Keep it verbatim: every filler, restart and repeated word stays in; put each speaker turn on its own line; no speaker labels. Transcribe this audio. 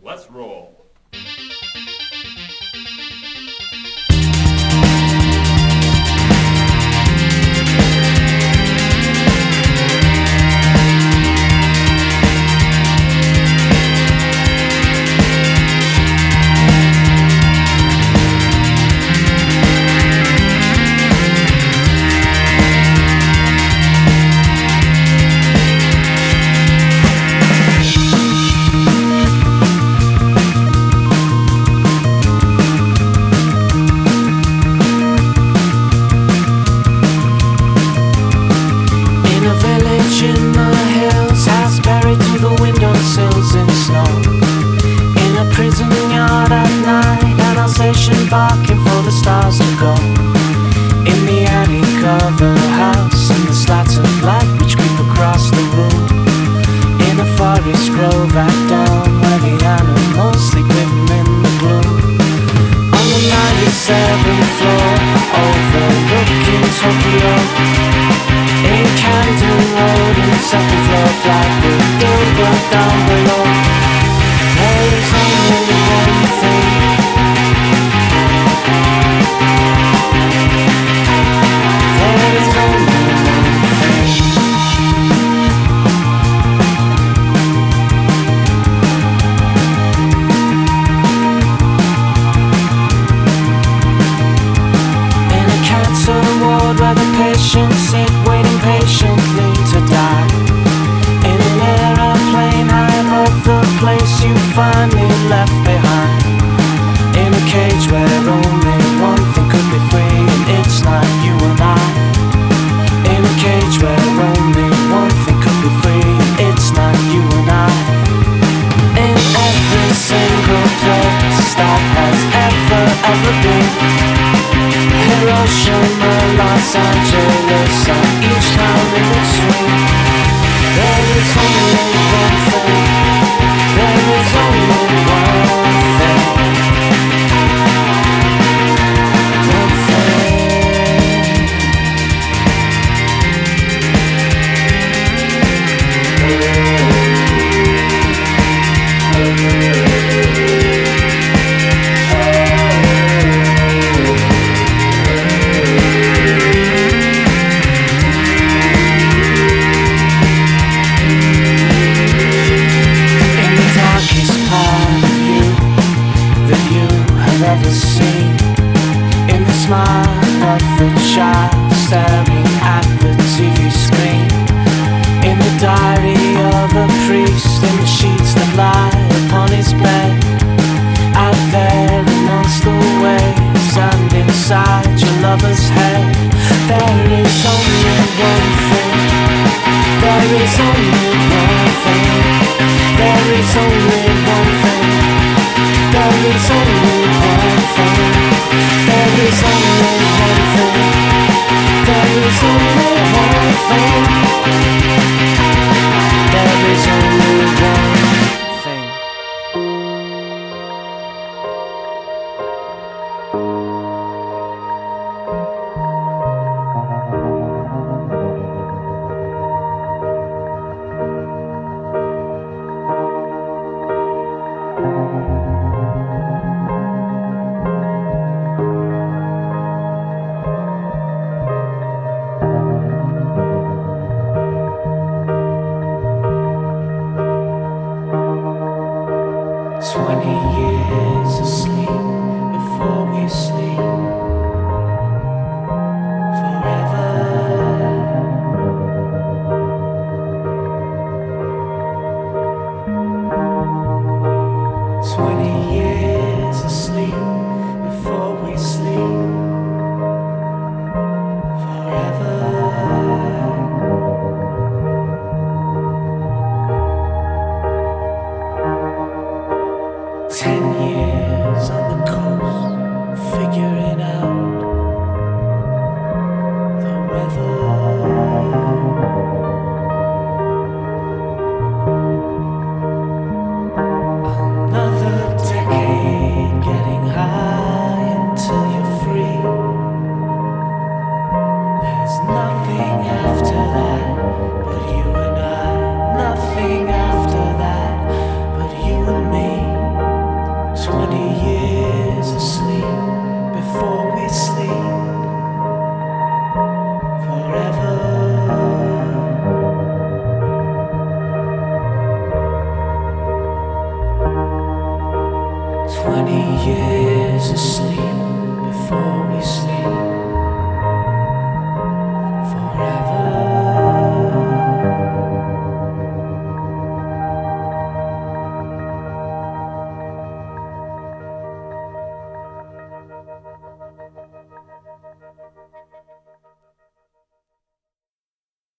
Let's roll.
Barking for the stars to go. In the attic of a house, and the slats of light which creep across the room. In a forest grove at dawn, where the animals sleep hidden in the gloom. On the ninety-seventh floor, overlooking Tokyo. In Camden Road, in the second floor flat, with billboard down below. There is only one thing. Sit waiting patiently to die. In an aeroplane high above the place you finally left behind. In a cage where only one thing could be free, and it's not you and I. In a cage where only one thing could be free, and it's not you and I. In every single place that has ever, ever been. Hiroshima, Los Angeles, and each town in between. There is only one thing. There is only one thing. One thing. Ever seen in the smile of the child staring at the T V screen, in the diary of a priest, in the sheets that lie upon his bed, out there amongst the waves and inside your lover's head. There is only one thing. There is only one thing. There is only one thing. There is only one thing. There is only one thing. There is only one thing. There is only one thing. Twenty years asleep before we sleep forever. Twenty years.